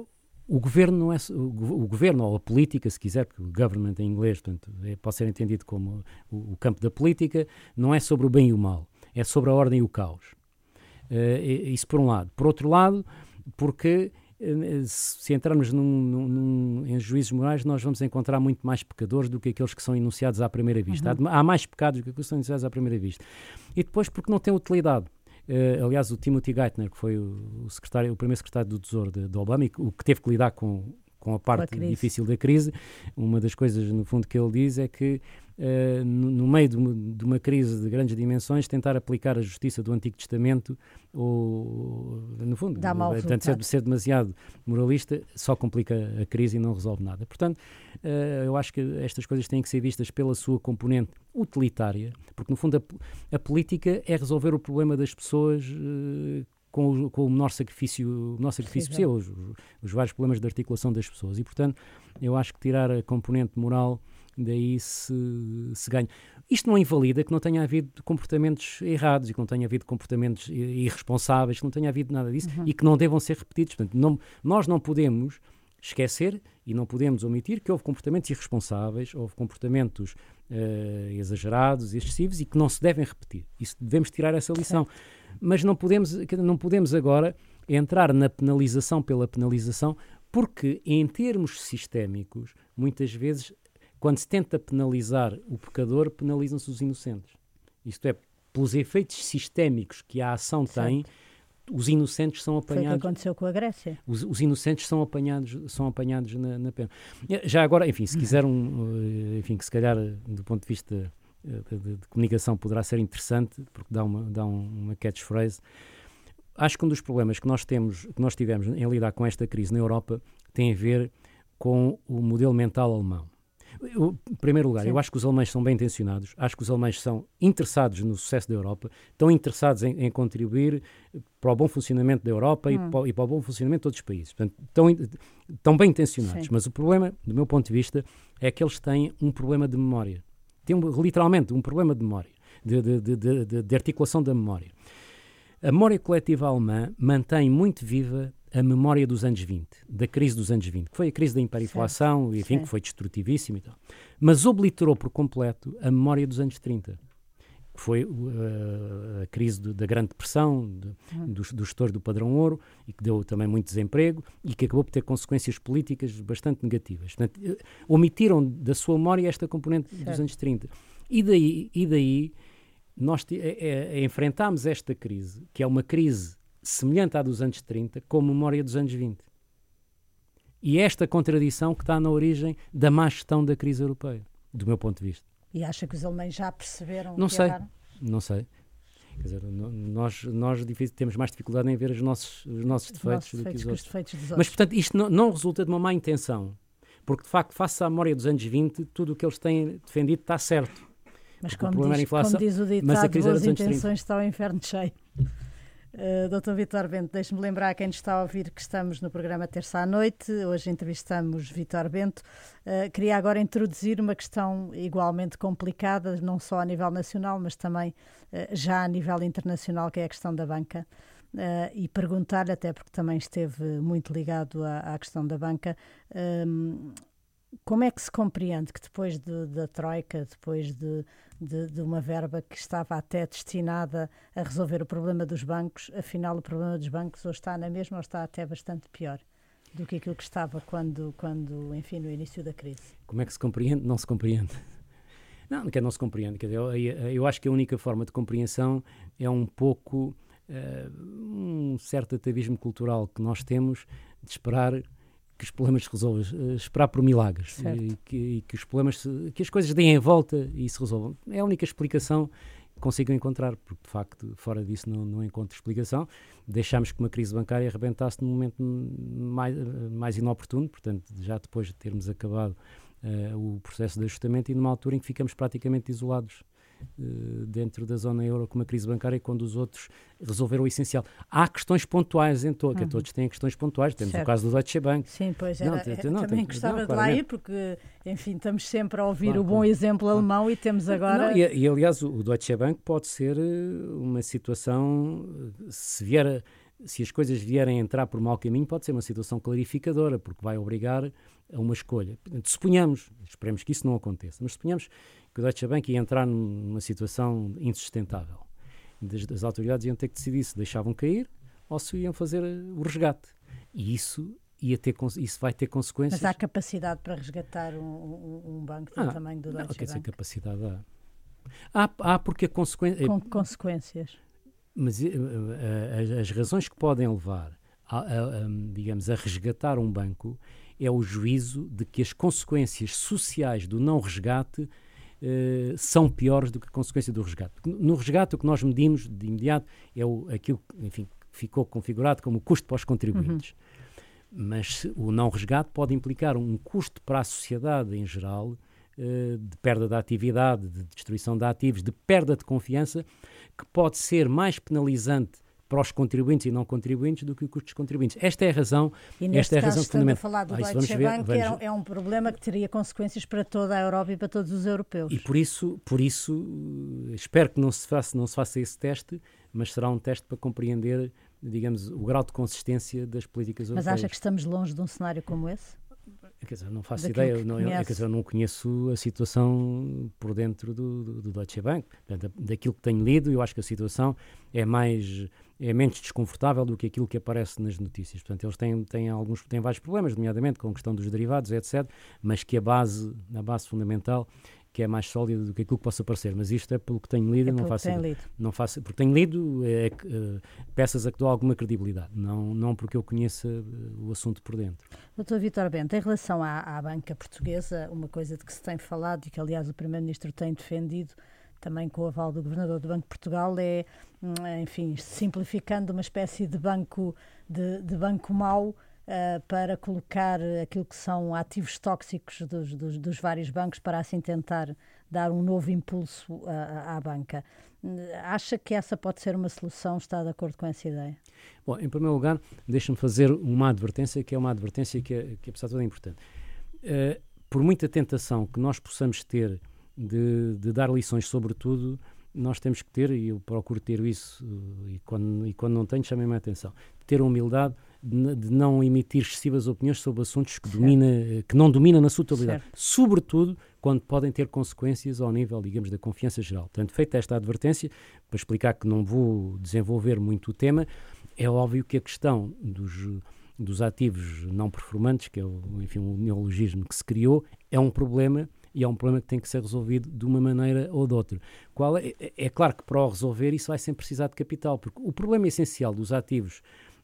O governo não é o governo ou a política, se quiser, porque o government em inglês, portanto, pode ser entendido como o campo da política, não é sobre o bem e o mal, é sobre a ordem e o caos. Isso por um lado. Por outro lado, porque se entrarmos em juízos morais, nós vamos encontrar muito mais pecadores do que aqueles que são enunciados à primeira vista. Há mais pecados do que aqueles que são enunciados à primeira vista. E depois porque não tem utilidade. Aliás, o Timothy Geithner, que foi o primeiro secretário do Tesouro de Obama, e o que teve que lidar com a parte difícil da crise, uma das coisas, no fundo, que ele diz é que, no meio de uma crise de grandes dimensões, tentar aplicar a justiça do Antigo Testamento, no fundo, portanto, ser demasiado moralista, só complica a crise e não resolve nada. Portanto, eu acho que estas coisas têm que ser vistas pela sua componente utilitária, porque, no fundo, a política é resolver o problema das pessoas com o menor sacrifício possível, os vários problemas de articulação das pessoas. E, portanto, eu acho que tirar a componente moral daí se ganha. Isto não invalida que não tenha havido comportamentos errados e que não tenha havido comportamentos irresponsáveis, que não tenha havido nada disso e que não devam ser repetidos. Portanto, nós não podemos esquecer e não podemos omitir que houve comportamentos irresponsáveis, houve comportamentos exagerados, excessivos e que não se devem repetir. Isso, devemos tirar essa lição. Mas não podemos agora entrar na penalização pela penalização, porque em termos sistémicos, muitas vezes, quando se tenta penalizar o pecador, penalizam-se os inocentes. Isto é, pelos efeitos sistémicos que a ação tem, os inocentes são apanhados. Foi o que aconteceu com a Grécia. Os inocentes são apanhados na pena. Já agora, enfim, se quiser que se calhar do ponto de vista de comunicação poderá ser interessante, porque dá uma catchphrase. Acho que um dos problemas que nós tivemos em lidar com esta crise na Europa tem a ver com o modelo mental alemão. Em primeiro lugar, eu acho que os alemães são bem intencionados, acho que os alemães são interessados no sucesso da Europa, estão interessados em contribuir para o bom funcionamento da Europa e para o bom funcionamento de todos os países. Portanto, estão bem intencionados, mas o problema, do meu ponto de vista, é que eles têm um problema de memória. Tem literalmente um problema de memória, de articulação da memória. A memória coletiva alemã mantém muito viva a memória dos anos 20, da crise dos anos 20, que foi a crise da hiperinflação, enfim, que foi destrutivíssima e tal. Mas obliterou por completo a memória dos anos 30, que foi a crise da Grande Depressão, do estouro do padrão ouro, e que deu também muito desemprego, e que acabou por ter consequências políticas bastante negativas. Portanto, omitiram da sua memória esta componente dos anos 30. E daí nós enfrentámos esta crise, que é uma crise semelhante à dos anos 30, com memória dos anos 20. E esta contradição que está na origem da má gestão da crise europeia, do meu ponto de vista. E acha que os alemães já perceberam? Não sei. Quer dizer, nós temos mais dificuldade em ver os nossos defeitos do que os outros. Mas, portanto, isto não resulta de uma má intenção. Porque, de facto, face à memória dos anos 20, tudo o que eles têm defendido está certo. Mas como diz o ditado, boas intenções está o inferno cheio. Dr. Vítor Bento, deixe-me lembrar a quem nos está a ouvir que estamos no programa Terça à Noite. Hoje entrevistamos Vítor Bento. Queria agora introduzir uma questão igualmente complicada, não só a nível nacional, mas também já a nível internacional, que é a questão da banca. E perguntar-lhe, até porque também esteve muito ligado à questão da banca, como é que se compreende que depois da Troika, depois de uma verba que estava até destinada a resolver o problema dos bancos, afinal o problema dos bancos ou está na mesma ou está até bastante pior do que aquilo que estava quando enfim, no início da crise? Como é que se compreende? Não se compreende. Não se compreende. Quer dizer, eu acho que a única forma de compreensão é um pouco um certo atavismo cultural que nós temos de esperar que os problemas se resolvam, esperar por milagres e que os problemas, que as coisas deem a volta e se resolvam. É a única explicação que consigo encontrar, porque de facto fora disso não encontro explicação. Deixámos que uma crise bancária arrebentasse num momento mais inoportuno, portanto já depois de termos acabado o processo de ajustamento e numa altura em que ficamos praticamente isolados dentro da zona euro com uma crise bancária, quando os outros resolveram o essencial. Há questões pontuais que todos têm questões pontuais. Temos o caso do Deutsche Bank. Sim, pois também gostava de lá ir, porque enfim, estamos sempre a ouvir o bom exemplo alemão e temos agora... E aliás o Deutsche Bank pode ser uma situação, se vier se as coisas vierem a entrar por mau caminho, pode ser uma situação clarificadora, porque vai obrigar a uma escolha. Suponhamos, esperemos que isso não aconteça, mas suponhamos que o Deutsche Bank ia entrar numa situação insustentável. As autoridades iam ter que decidir se deixavam cair ou se iam fazer o resgate. E isso vai ter consequências. Mas há capacidade para resgatar um banco do tamanho do Deutsche Bank? Quer dizer, capacidade há porque a consequência... Com consequências. Mas as razões que podem levar, digamos, a resgatar um banco é o juízo de que as consequências sociais do não resgate são piores do que a consequência do resgate. No resgate, o que nós medimos de imediato é aquilo que ficou configurado como o custo para os contribuintes. Mas o não resgate pode implicar um custo para a sociedade em geral, de perda da atividade, de destruição de ativos, de perda de confiança, que pode ser mais penalizante para os contribuintes e não contribuintes do que o custo dos contribuintes. Esta é a razão, fundamental. A falar do Deutsche Bank, é um problema que teria consequências para toda a Europa e para todos os europeus. E por isso espero que não se faça esse teste, mas será um teste para compreender, digamos, o grau de consistência das políticas europeias. Mas acha que estamos longe de um cenário como esse? Quer dizer, não faço ideia, eu não conheço a situação por dentro do Deutsche Bank. Portanto, daquilo que tenho lido, eu acho que a situação é menos desconfortável do que aquilo que aparece nas notícias. Portanto, eles têm vários problemas, nomeadamente com a questão dos derivados, etc., mas que a base fundamental que é mais sólida do que aquilo que possa parecer. Mas isto é pelo que tenho lido, porque tenho lido peças a que dou alguma credibilidade, não porque eu conheça o assunto por dentro. Dr. Vítor Bento, em relação à banca portuguesa, uma coisa de que se tem falado e que, aliás, o Primeiro-Ministro tem defendido, também com o aval do Governador do Banco de Portugal, é, enfim, simplificando, uma espécie de banco mau, para colocar aquilo que são ativos tóxicos dos vários bancos, para assim tentar dar um novo impulso à banca. Acha que essa pode ser uma solução? Está de acordo com essa ideia? Bom, em primeiro lugar, deixa-me fazer uma advertência, que é uma advertência que apesar de tudo é importante. Por muita tentação que nós possamos ter de dar lições sobre tudo, nós temos que ter, e eu procuro ter isso, e quando não tenho, chamem-me a atenção, ter a humildade de não emitir excessivas opiniões sobre assuntos que não domina na sua totalidade. Certo. Sobretudo quando podem ter consequências ao nível, digamos, da confiança geral. Portanto, feita esta advertência, para explicar que não vou desenvolver muito o tema, é óbvio que a questão dos ativos não performantes, que é o neologismo que se criou, é um problema, e é um problema que tem que ser resolvido de uma maneira ou de outra. É claro que para o resolver isso vai sempre precisar de capital, porque o problema essencial dos ativos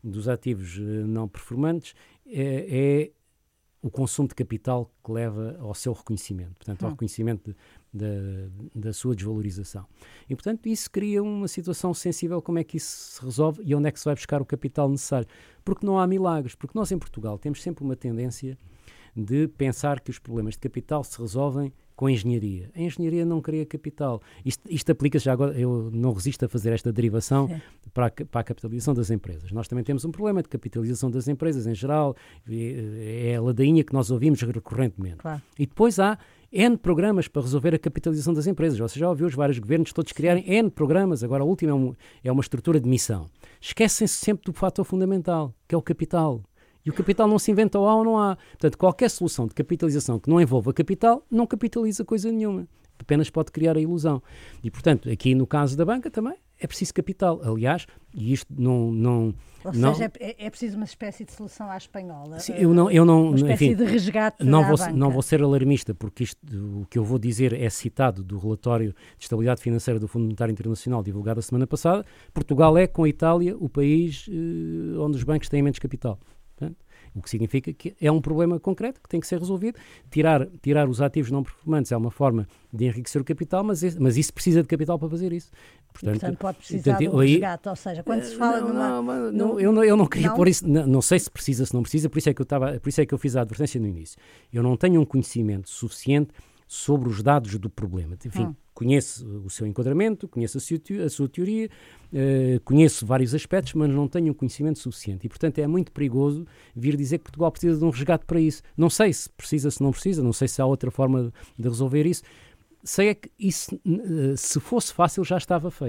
não performantes é o consumo de capital que leva ao seu reconhecimento, portanto, ao reconhecimento da sua desvalorização. E, portanto, isso cria uma situação sensível, como é que isso se resolve e onde é que se vai buscar o capital necessário. Porque não há milagres, porque nós em Portugal temos sempre uma tendência de pensar que os problemas de capital se resolvem com a engenharia. A engenharia não cria capital. Isto aplica-se já agora, eu não resisto a fazer esta derivação para a capitalização das empresas. Nós também temos um problema de capitalização das empresas em geral, é a ladainha que nós ouvimos recorrentemente. Claro. E depois há N programas para resolver a capitalização das empresas. Você já ouviu os vários governos todos criarem N programas, agora o último é uma estrutura de missão. Esquecem-se sempre do fator fundamental, que é o capital. E o capital não se inventa ou há ou não há. Portanto, qualquer solução de capitalização que não envolva capital, não capitaliza coisa nenhuma. Apenas pode criar a ilusão. E, portanto, aqui no caso da banca também é preciso capital. Aliás, e isto não... Ou seja, é preciso uma espécie de solução à espanhola. Sim, eu não, uma espécie enfim, de resgate banca. Não vou ser alarmista, porque o que eu vou dizer é citado do relatório de estabilidade financeira do Fundo Monetário Internacional, divulgado a semana passada. Portugal é, com a Itália, o país onde os bancos têm menos capital. O que significa que é um problema concreto que tem que ser resolvido. Tirar os ativos não performantes é uma forma de enriquecer o capital, mas isso precisa de capital para fazer isso. Portanto pode precisar de um resgate, ou seja, quando se fala eu não queria pôr isso, não sei se precisa, se não precisa, por isso é que eu fiz a advertência no início. Eu não tenho um conhecimento suficiente sobre os dados do problema. Enfim, conheço o seu enquadramento, conheço a sua teoria, conheço vários aspectos, mas não tenho um conhecimento suficiente. E, portanto, é muito perigoso vir dizer que Portugal precisa de um resgate para isso. Não sei se precisa, se não precisa, não sei se há outra forma de resolver isso. Sei é que isso, se fosse fácil, já estava feito.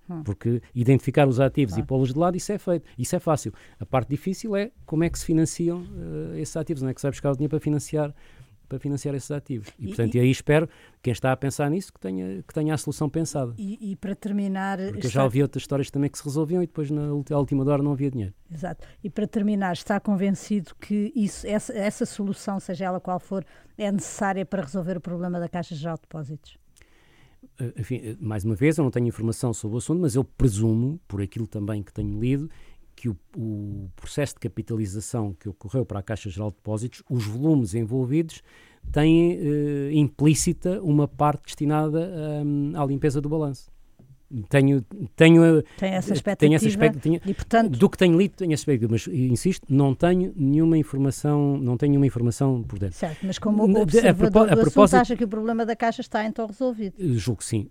Porque identificar os ativos e pô-los de lado, isso é feito, isso é fácil. A parte difícil é como é que se financiam esses ativos, não é que se vai buscar o dinheiro para financiar esses ativos. E, portanto, aí espero quem está a pensar nisso que tenha a solução pensada. E para terminar... Porque eu já ouvi outras histórias também que se resolviam e depois na última hora não havia dinheiro. Exato. E para terminar, está convencido que essa solução, seja ela qual for, é necessária para resolver o problema da Caixa Geral de Depósitos? Enfim, mais uma vez, eu não tenho informação sobre o assunto, mas eu presumo, por aquilo também que tenho lido, que o processo de capitalização que ocorreu para a Caixa Geral de Depósitos, os volumes envolvidos têm implícita uma parte destinada à limpeza do balanço. Tenho essa expectativa e, portanto, do que tenho lido tenho essa expectativa, mas insisto, não tenho nenhuma informação por dentro. Certo, mas como observador do assunto, acha que o problema da Caixa está então resolvido? Julgo que sim.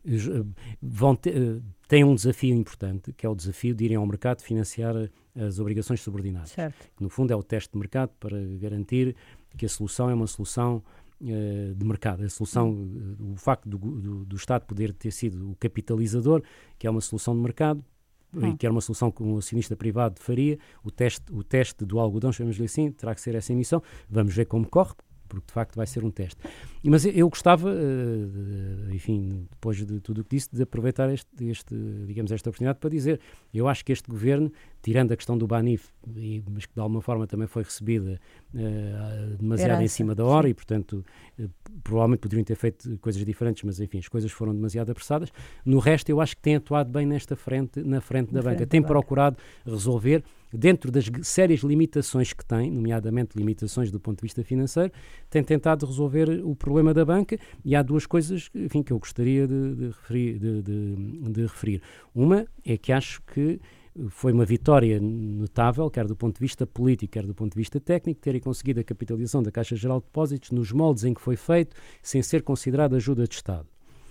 Têm um desafio importante, que é o desafio de irem ao mercado financiar as obrigações subordinadas. Certo. Que, no fundo, é o teste de mercado para garantir que a solução é uma solução de mercado. A solução, o facto do Estado poder ter sido o capitalizador, que é uma solução de mercado, que era uma solução que um acionista privado faria, o teste do algodão, chamamos-lhe assim, terá que ser essa emissão. Vamos ver como corre, porque de facto vai ser um teste. Mas eu gostava, enfim, depois de tudo o que disse, de aproveitar esta oportunidade para dizer, eu acho que este governo, tirando a questão do Banif, mas que de alguma forma também foi recebida demasiado em cima da hora, sim. E portanto provavelmente poderiam ter feito coisas diferentes, mas enfim, as coisas foram demasiado apressadas. No resto, eu acho que tem atuado bem na frente da banca. Tem procurado resolver, dentro das sérias limitações que tem, nomeadamente limitações do ponto de vista financeiro, tem tentado resolver o problema da banca, e há duas coisas, enfim, que eu gostaria de referir. Uma é que acho que foi uma vitória notável, quer do ponto de vista político, quer do ponto de vista técnico, terem conseguido a capitalização da Caixa Geral de Depósitos nos moldes em que foi feito, sem ser considerado ajuda de Estado.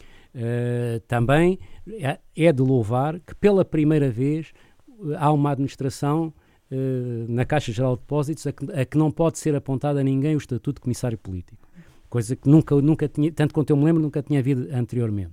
Também é de louvar que pela primeira vez há uma administração na Caixa Geral de Depósitos a que não pode ser apontado a ninguém o estatuto de comissário político. Coisa que nunca tinha, tanto quanto eu me lembro, nunca tinha havido anteriormente.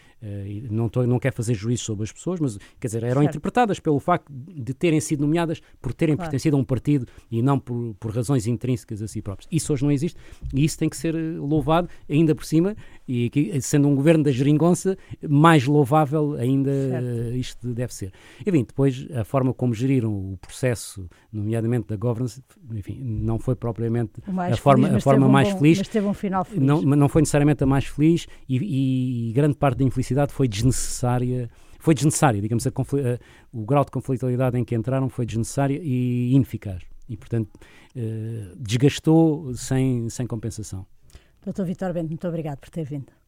Não quero fazer juízo sobre as pessoas, mas quer dizer, eram interpretadas pelo facto de terem sido nomeadas por terem pertencido a um partido e não por razões intrínsecas a si próprios. Isso hoje não existe e isso tem que ser louvado, ainda por cima, e aqui, sendo um governo da geringonça, mais louvável ainda isto deve ser. Enfim, depois a forma como geriram o processo, nomeadamente da governance, enfim, não foi propriamente a forma mais feliz, mas teve um final feliz. Não foi necessariamente a mais feliz e grande parte da infelicidade foi desnecessária, digamos, o grau de conflitualidade em que entraram foi desnecessária e ineficaz. E, portanto, desgastou sem compensação. Dr. Vítor Bento, muito obrigado por ter vindo.